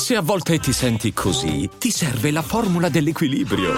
Se a volte ti senti così, ti serve la formula dell'equilibrio.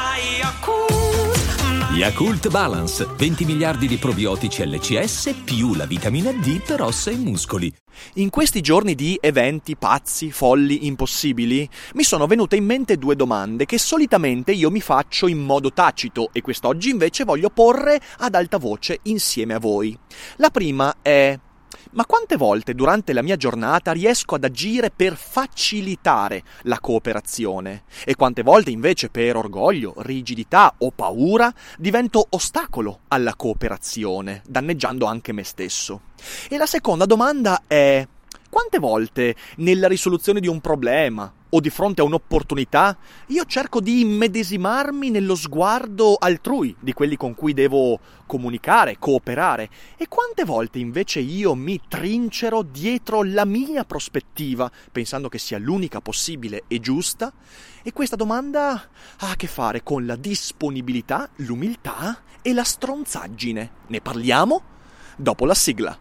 Yakult Balance, 20 miliardi di probiotici LCS più la vitamina D per ossa e muscoli. In questi giorni di eventi pazzi, folli, impossibili, mi sono venute in mente due domande che solitamente io mi faccio in modo tacito e quest'oggi invece voglio porre ad alta voce insieme a voi. La prima è: ma quante volte durante la mia giornata riesco ad agire per facilitare la cooperazione? E quante volte invece per orgoglio, rigidità o paura divento ostacolo alla cooperazione, danneggiando anche me stesso? E la seconda domanda è: quante volte nella risoluzione di un problema o di fronte a un'opportunità io cerco di immedesimarmi nello sguardo altrui di quelli con cui devo comunicare, cooperare, e quante volte invece io mi trincero dietro la mia prospettiva pensando che sia l'unica possibile e giusta? E questa domanda ha a che fare con la disponibilità, l'umiltà e la stronzaggine. Ne parliamo dopo la sigla.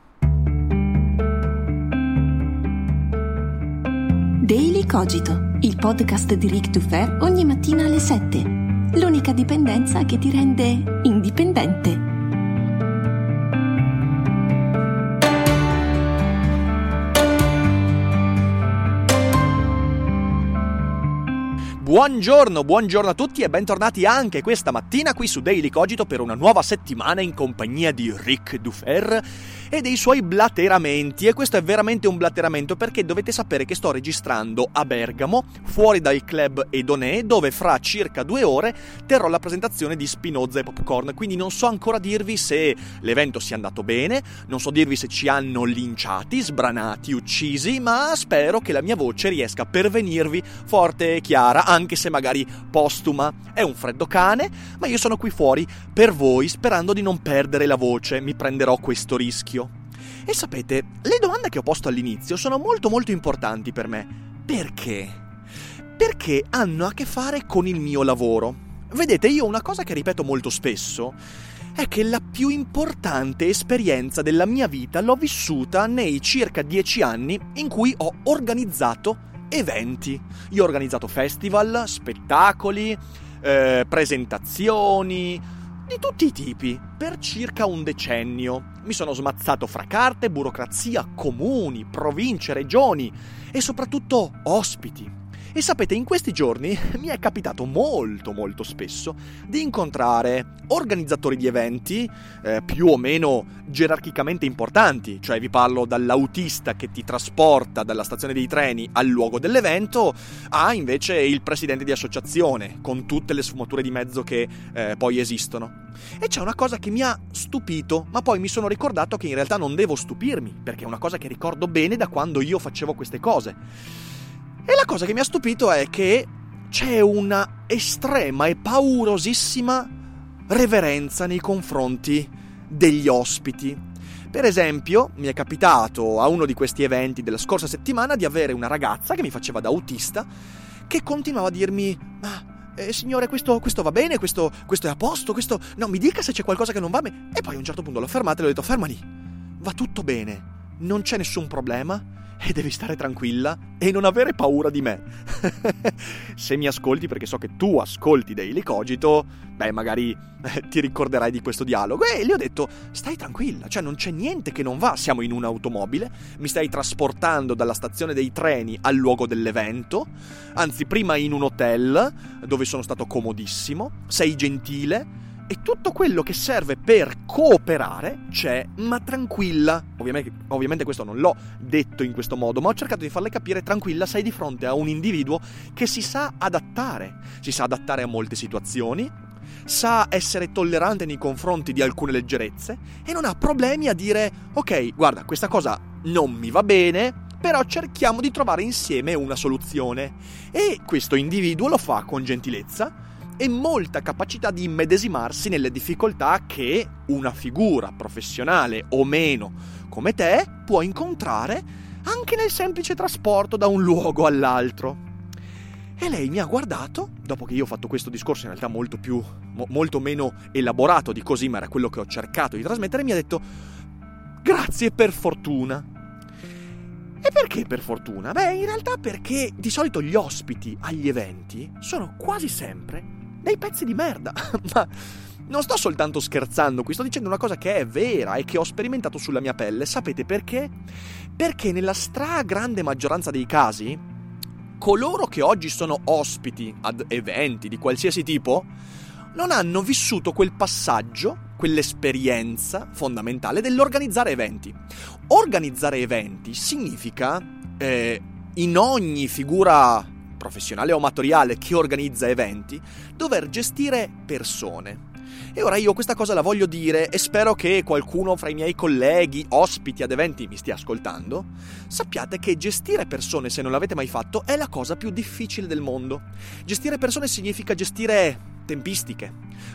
Daily Cogito, il podcast di Rick Dufer ogni mattina alle 7. L'unica dipendenza che ti rende indipendente. Buongiorno a tutti e bentornati anche questa mattina qui su Daily Cogito per una nuova settimana in compagnia di Rick Dufer e dei suoi blateramenti. E questo è veramente un blateramento perché dovete sapere che sto registrando a Bergamo, fuori dal club Edonè, dove fra circa 2 ore terrò la presentazione di Spinoza e Popcorn. Quindi non so ancora dirvi se l'evento sia andato bene, non so dirvi se ci hanno linciati, sbranati, uccisi, ma spero che la mia voce riesca a pervenirvi forte e chiara, anche se magari postuma. È un freddo cane, ma io sono qui fuori per voi sperando di non perdere la voce. Mi prenderò questo rischio. E sapete, le domande che ho posto all'inizio sono molto importanti per me. Perché? Perché hanno a che fare con il mio lavoro. Vedete, io una cosa che ripeto molto spesso è che la più importante esperienza della mia vita l'ho vissuta nei circa 10 anni in cui ho organizzato eventi. Io ho organizzato festival, spettacoli, presentazioni di tutti i tipi per circa un decennio. Mi sono smazzato fra carte, burocrazia, comuni, province, regioni e soprattutto ospiti. E sapete, in questi giorni mi è capitato molto spesso di incontrare organizzatori di eventi più o meno gerarchicamente importanti, cioè vi parlo dall'autista che ti trasporta dalla stazione dei treni al luogo dell'evento a invece il presidente di associazione, con tutte le sfumature di mezzo che poi esistono. E c'è una cosa che mi ha stupito, ma poi mi sono ricordato che in realtà non devo stupirmi, perché è una cosa che ricordo bene da quando io facevo queste cose. E la cosa che mi ha stupito è che c'è una estrema e paurosissima reverenza nei confronti degli ospiti. Per esempio, mi è capitato a uno di questi eventi della scorsa settimana di avere una ragazza che mi faceva da autista che continuava a dirmi: ma signore, questo va bene, questo è a posto, questo no, mi dica se c'è qualcosa che non va bene. E poi a un certo punto l'ho fermata e le ho detto: ferma lì, va tutto bene, non c'è nessun problema e devi stare tranquilla e non avere paura di me. Se mi ascolti, perché so che tu ascolti Daily Cogito, magari ti ricorderai di questo dialogo. E gli ho detto: stai tranquilla, cioè non c'è niente che non va, siamo in un'automobile, mi stai trasportando dalla stazione dei treni al luogo dell'evento, anzi prima in un hotel dove sono stato comodissimo, sei gentile e tutto quello che serve per cooperare c'è, ma tranquilla. Ovviamente questo non l'ho detto in questo modo, ma ho cercato di farle capire: tranquilla, sei di fronte a un individuo che si sa adattare a molte situazioni, sa essere tollerante nei confronti di alcune leggerezze e non ha problemi a dire: ok, guarda, questa cosa non mi va bene, però cerchiamo di trovare insieme una soluzione. E questo individuo lo fa con gentilezza e molta capacità di immedesimarsi nelle difficoltà che una figura professionale o meno come te può incontrare anche nel semplice trasporto da un luogo all'altro. E lei mi ha guardato, dopo che io ho fatto questo discorso in realtà molto meno elaborato di così, ma era quello che ho cercato di trasmettere, e mi ha detto: grazie, per fortuna. E perché per fortuna? Beh, in realtà perché di solito gli ospiti agli eventi sono quasi sempre dei pezzi di merda. Ma non sto soltanto scherzando qui, sto dicendo una cosa che è vera e che ho sperimentato sulla mia pelle. Sapete perché? Perché nella stragrande maggioranza dei casi, coloro che oggi sono ospiti ad eventi di qualsiasi tipo non hanno vissuto quel passaggio, quell'esperienza fondamentale dell'organizzare eventi. Organizzare eventi significa, in ogni figura professionale o amatoriale che organizza eventi, dover gestire persone. E ora io questa cosa la voglio dire e spero che qualcuno fra i miei colleghi, ospiti ad eventi mi stia ascoltando. Sappiate che gestire persone, se non l'avete mai fatto, è la cosa più difficile del mondo. Gestire persone significa gestire tempistiche,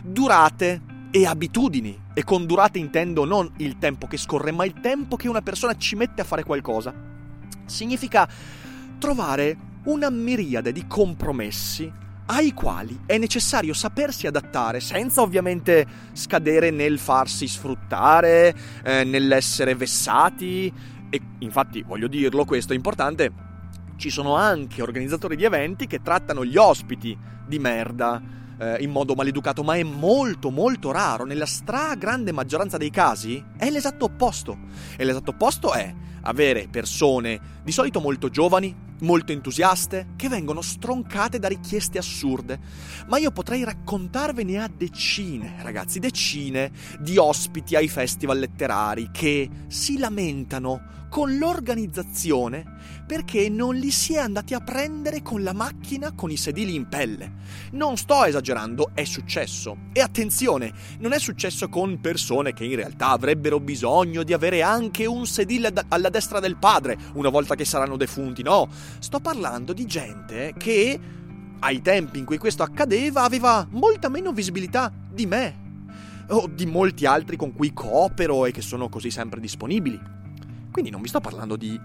durate e abitudini. E con durate intendo non il tempo che scorre, ma il tempo che una persona ci mette a fare qualcosa. Significa trovare una miriade di compromessi ai quali è necessario sapersi adattare, senza ovviamente scadere nel farsi sfruttare, nell'essere vessati. E infatti, voglio dirlo, questo è importante, ci sono anche organizzatori di eventi che trattano gli ospiti di merda in modo maleducato, ma è molto molto raro. Nella stragrande maggioranza dei casi è l'esatto opposto. E l'esatto opposto è avere persone di solito molto giovani, molto entusiaste, che vengono stroncate da richieste assurde. Ma io potrei raccontarvene a decine, ragazzi, decine di ospiti ai festival letterari che si lamentano con l'organizzazione perché non li si è andati a prendere con la macchina con i sedili in pelle. Non sto esagerando, è successo. E attenzione, non è successo con persone che in realtà avrebbero bisogno di avere anche un sedile alla destra del padre una volta che saranno defunti, no. Sto parlando di gente che, ai tempi in cui questo accadeva, aveva molta meno visibilità di me o di molti altri con cui coopero e che sono così sempre disponibili. Quindi non vi sto parlando di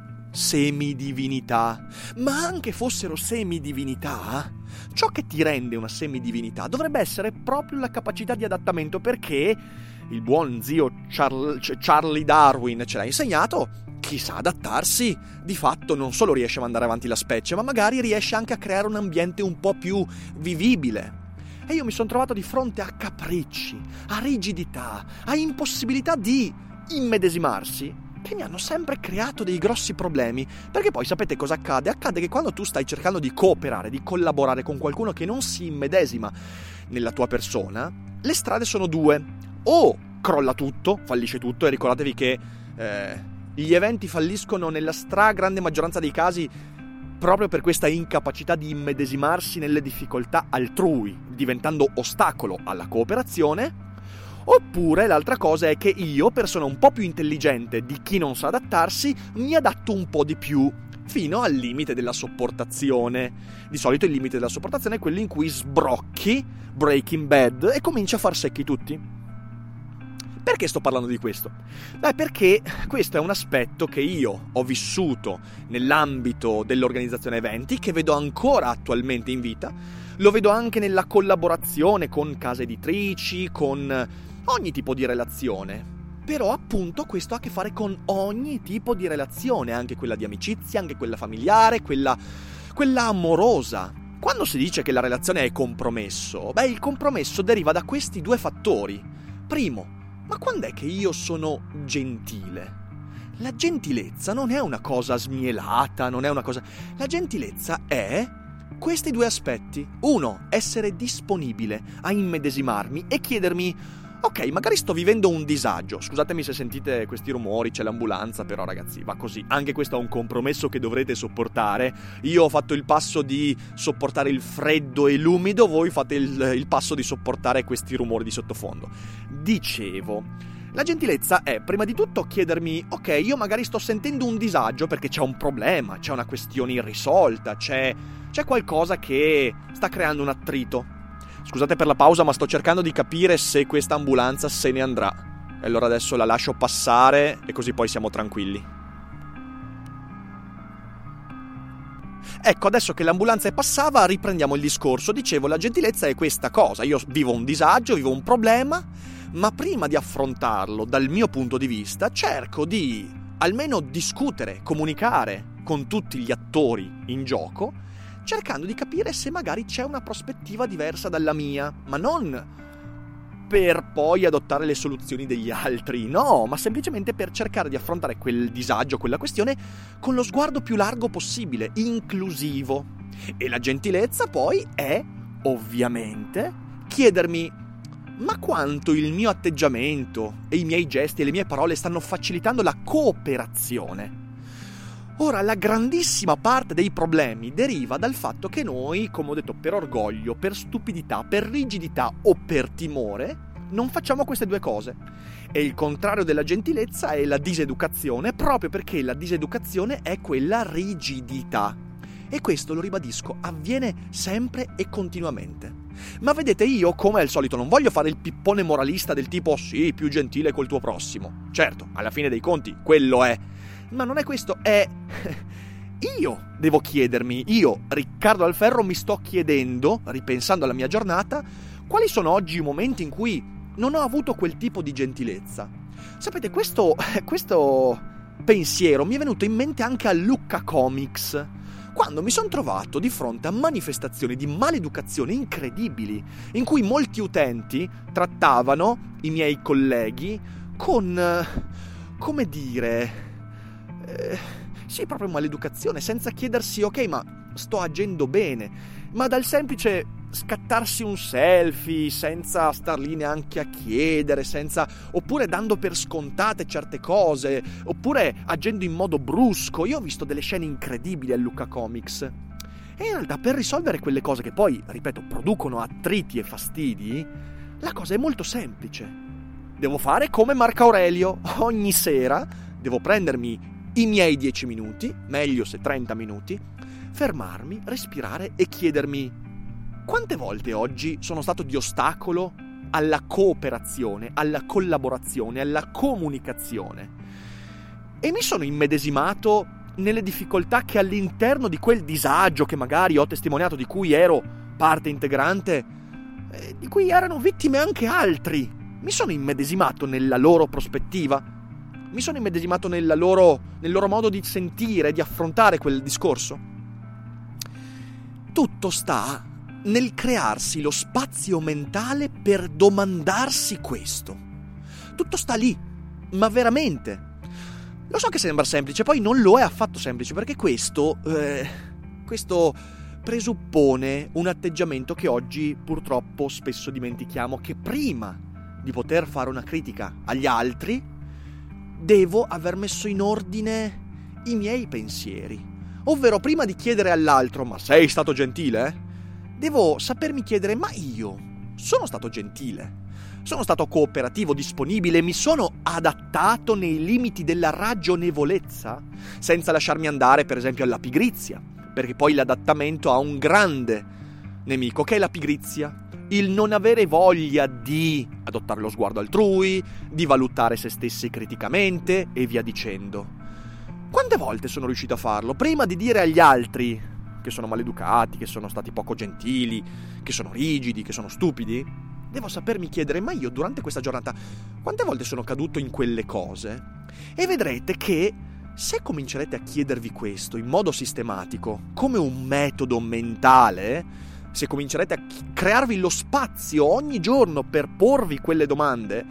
semidivinità, ma anche fossero semidivinità, ciò che ti rende una semidivinità dovrebbe essere proprio la capacità di adattamento, perché il buon zio Charlie Darwin ce l'ha insegnato. Chi sa adattarsi, di fatto non solo riesce a mandare avanti la specie, ma magari riesce anche a creare un ambiente un po' più vivibile. E io mi sono trovato di fronte a capricci, a rigidità, a impossibilità di immedesimarsi, che mi hanno sempre creato dei grossi problemi. Perché poi sapete cosa accade? Accade che quando tu stai cercando di cooperare, di collaborare con qualcuno che non si immedesima nella tua persona, le strade sono due: o crolla tutto, fallisce tutto, e ricordatevi che gli eventi falliscono nella stragrande maggioranza dei casi proprio per questa incapacità di immedesimarsi nelle difficoltà altrui, diventando ostacolo alla cooperazione. Oppure l'altra cosa è che io, persona un po' più intelligente di chi non sa adattarsi, mi adatto un po' di più, fino al limite della sopportazione. Di solito il limite della sopportazione è quello in cui sbrocchi, Breaking Bad, e cominci a far secchi tutti. Perché sto parlando di questo? Beh, perché questo è un aspetto che io ho vissuto nell'ambito dell'organizzazione eventi, che vedo ancora attualmente in vita. Lo vedo anche nella collaborazione con case editrici, con ogni tipo di relazione. Però appunto questo ha a che fare con ogni tipo di relazione, anche quella di amicizia, anche quella familiare, quella amorosa. Quando si dice che la relazione è compromesso, beh, il compromesso deriva da questi due fattori. Primo, ma quando è che io sono gentile? La gentilezza non è una cosa smielata, non è una cosa... La gentilezza è questi due aspetti. Uno, essere disponibile a immedesimarmi e chiedermi: ok, magari sto vivendo un disagio. Scusatemi se sentite questi rumori, c'è l'ambulanza, però ragazzi, va così. Anche questo è un compromesso che dovrete sopportare. Io ho fatto il passo di sopportare il freddo e l'umido, voi fate il passo di sopportare questi rumori di sottofondo. Dicevo, la gentilezza è, prima di tutto, chiedermi: ok, io magari sto sentendo un disagio perché c'è un problema, c'è una questione irrisolta, c'è qualcosa che sta creando un attrito. Scusate per la pausa, ma sto cercando di capire se questa ambulanza se ne andrà. E allora adesso la lascio passare e così poi siamo tranquilli. Ecco, adesso che l'ambulanza passava, riprendiamo il discorso. Dicevo, la gentilezza è questa cosa. Io vivo un disagio, vivo un problema, ma prima di affrontarlo dal mio punto di vista cerco di almeno discutere, comunicare con tutti gli attori in gioco, cercando di capire se magari c'è una prospettiva diversa dalla mia, ma non per poi adottare le soluzioni degli altri, no, ma semplicemente per cercare di affrontare quel disagio, quella questione, con lo sguardo più largo possibile, inclusivo. E la gentilezza poi è, ovviamente, chiedermi: ma quanto il mio atteggiamento e i miei gesti e le mie parole stanno facilitando la cooperazione? Ora, la grandissima parte dei problemi deriva dal fatto che noi, come ho detto, per orgoglio, per stupidità, per rigidità o per timore, non facciamo queste due cose. E il contrario della gentilezza è la diseducazione, proprio perché la diseducazione è quella rigidità. E questo, lo ribadisco, avviene sempre e continuamente. Ma vedete, io, come al solito, non voglio fare il pippone moralista del tipo sì, più gentile col tuo prossimo. Certo, alla fine dei conti, quello è. Ma non è questo, è... Io devo chiedermi, io, Riccardo Alferro, mi sto chiedendo, ripensando alla mia giornata, quali sono oggi i momenti in cui non ho avuto quel tipo di gentilezza. Sapete, questo pensiero mi è venuto in mente anche a Lucca Comics, quando mi sono trovato di fronte a manifestazioni di maleducazione incredibili, in cui molti utenti trattavano i miei colleghi con... come dire... sì, proprio maleducazione, senza chiedersi ok, ma sto agendo bene, ma dal semplice scattarsi un selfie senza star lì neanche a chiedere, oppure dando per scontate certe cose, oppure agendo in modo brusco. Io ho visto delle scene incredibili a Lucca Comics, e in realtà per risolvere quelle cose che poi, ripeto, producono attriti e fastidi, la cosa è molto semplice. Devo fare come Marco Aurelio: ogni sera devo prendermi i miei 10 minuti, meglio se 30 minuti, fermarmi, respirare e chiedermi: quante volte oggi sono stato di ostacolo alla cooperazione, alla collaborazione, alla comunicazione? E mi sono immedesimato nelle difficoltà che all'interno di quel disagio che magari ho testimoniato, di cui ero parte integrante, di cui erano vittime anche altri. Mi sono immedesimato nella loro prospettiva. Mi sono immedesimato nel loro modo di sentire, di affrontare quel discorso. Tutto sta nel crearsi lo spazio mentale per domandarsi questo. Tutto sta lì, ma veramente. Lo so che sembra semplice, poi non lo è affatto semplice, perché questo presuppone un atteggiamento che oggi purtroppo spesso dimentichiamo, che prima di poter fare una critica agli altri devo aver messo in ordine i miei pensieri. Ovvero, prima di chiedere all'altro ma sei stato gentile? Devo sapermi chiedere: ma io sono stato gentile? Sono stato cooperativo, disponibile? Mi sono adattato nei limiti della ragionevolezza? Senza lasciarmi andare, per esempio, alla pigrizia, perché poi l'adattamento ha un grande nemico, che è la pigrizia. Il non avere voglia di adottare lo sguardo altrui, di valutare se stessi criticamente e via dicendo. Quante volte sono riuscito a farlo? Prima di dire agli altri che sono maleducati, che sono stati poco gentili, che sono rigidi, che sono stupidi, devo sapermi chiedere: ma io durante questa giornata quante volte sono caduto in quelle cose? E vedrete che se comincerete a chiedervi questo in modo sistematico, come un metodo mentale, se comincerete a crearvi lo spazio ogni giorno per porvi quelle domande,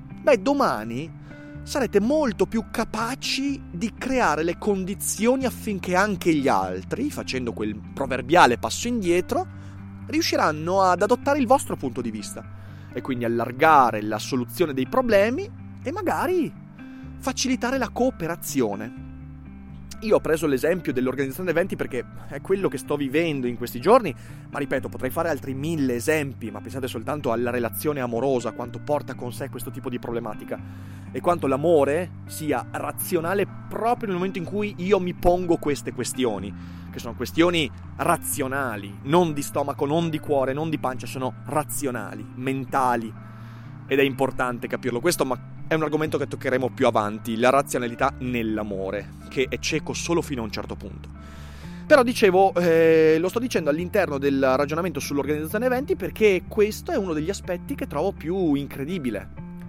domani sarete molto più capaci di creare le condizioni affinché anche gli altri, facendo quel proverbiale passo indietro, riusciranno ad adottare il vostro punto di vista e quindi allargare la soluzione dei problemi e magari facilitare la cooperazione. Io ho preso l'esempio dell'organizzazione eventi perché è quello che sto vivendo in questi giorni, ma ripeto, potrei fare altri 1000 esempi, ma pensate soltanto alla relazione amorosa, quanto porta con sé questo tipo di problematica e quanto l'amore sia razionale proprio nel momento in cui io mi pongo queste questioni, che sono questioni razionali, non di stomaco, non di cuore, non di pancia, sono razionali, mentali, ed è importante capirlo questo, ma è un argomento che toccheremo più avanti, la razionalità nell'amore, che è cieco solo fino a un certo punto. Però dicevo, lo sto dicendo all'interno del ragionamento sull'organizzazione eventi perché questo è uno degli aspetti che trovo più incredibile.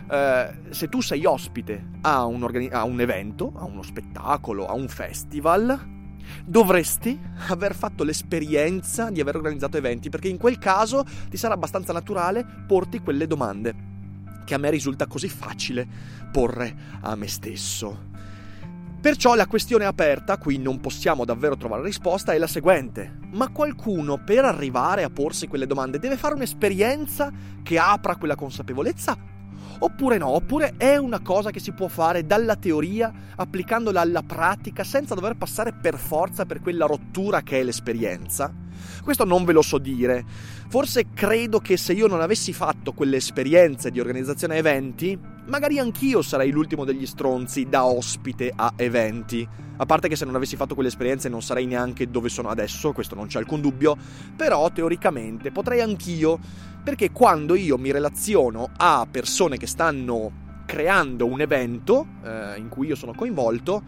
se tu sei ospite a un evento, a uno spettacolo, a un festival, dovresti aver fatto l'esperienza di aver organizzato eventi, perché in quel caso ti sarà abbastanza naturale porti quelle domande che a me risulta così facile porre a me stesso. Perciò la questione aperta, a cui non possiamo davvero trovare risposta, è la seguente: ma qualcuno per arrivare a porsi quelle domande deve fare un'esperienza che apra quella consapevolezza? Oppure no? Oppure è una cosa che si può fare dalla teoria, applicandola alla pratica, senza dover passare per forza per quella rottura che è l'esperienza? Questo non ve lo so dire. Forse credo che se io non avessi fatto quelle esperienze di organizzazione eventi, magari anch'io sarei l'ultimo degli stronzi da ospite a eventi. A parte che se non avessi fatto quelle esperienze non sarei neanche dove sono adesso, questo non c'è alcun dubbio, però teoricamente potrei anch'io, perché quando io mi relaziono a persone che stanno creando un evento in cui io sono coinvolto,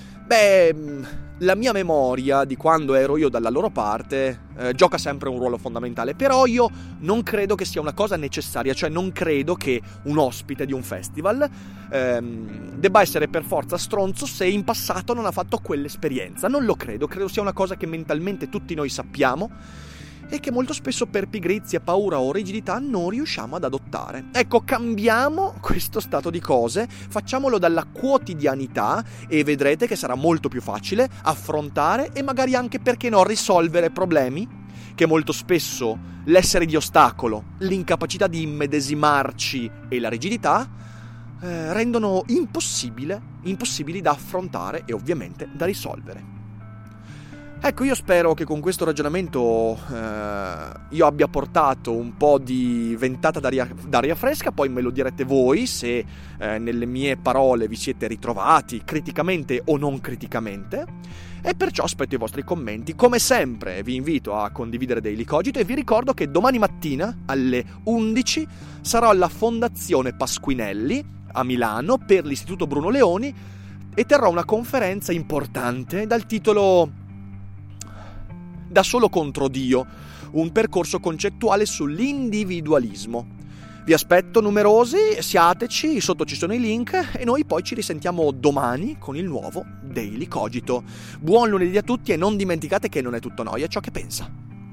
la mia memoria di quando ero io dalla loro parte gioca sempre un ruolo fondamentale, però io non credo che sia una cosa necessaria, cioè non credo che un ospite di un festival debba essere per forza stronzo se in passato non ha fatto quell'esperienza. Non lo credo sia una cosa che mentalmente tutti noi sappiamo e che molto spesso per pigrizia, paura o rigidità non riusciamo ad adottare. Ecco, cambiamo questo stato di cose, facciamolo dalla quotidianità e vedrete che sarà molto più facile affrontare e magari anche, perché no, risolvere problemi che molto spesso l'essere di ostacolo, l'incapacità di immedesimarci e la rigidità rendono impossibili da affrontare e ovviamente da risolvere. Ecco, io spero che con questo ragionamento io abbia portato un po' di ventata d'aria fresca, poi me lo direte voi se nelle mie parole vi siete ritrovati criticamente o non criticamente, e perciò aspetto i vostri commenti. Come sempre vi invito a condividere Daily Cogito e vi ricordo che domani mattina alle 11 sarò alla Fondazione Pasquinelli a Milano per l'Istituto Bruno Leoni e terrò una conferenza importante dal titolo Da solo contro Dio, un percorso concettuale sull'individualismo. Vi aspetto numerosi, siateci, sotto ci sono i link e noi poi ci risentiamo domani con il nuovo Daily Cogito. Buon lunedì a tutti e non dimenticate che non è tutto noia ciò che pensa.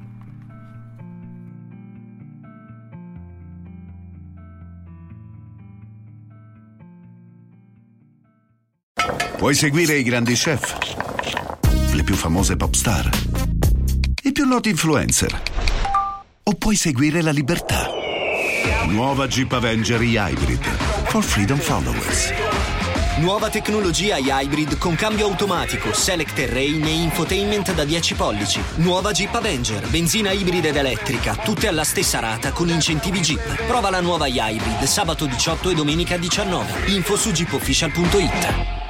Puoi seguire i grandi chef, le più famose pop star, i più noti influencer, o puoi seguire la libertà. Nuova Jeep Avenger e-Hybrid for Freedom Followers. Nuova tecnologia e-Hybrid con cambio automatico, Select Terrain e infotainment da 10 pollici. Nuova Jeep Avenger, benzina ibrida ed elettrica, tutte alla stessa rata con incentivi Jeep. Prova la nuova e-Hybrid sabato 18 e domenica 19. Info su jeepofficial.it.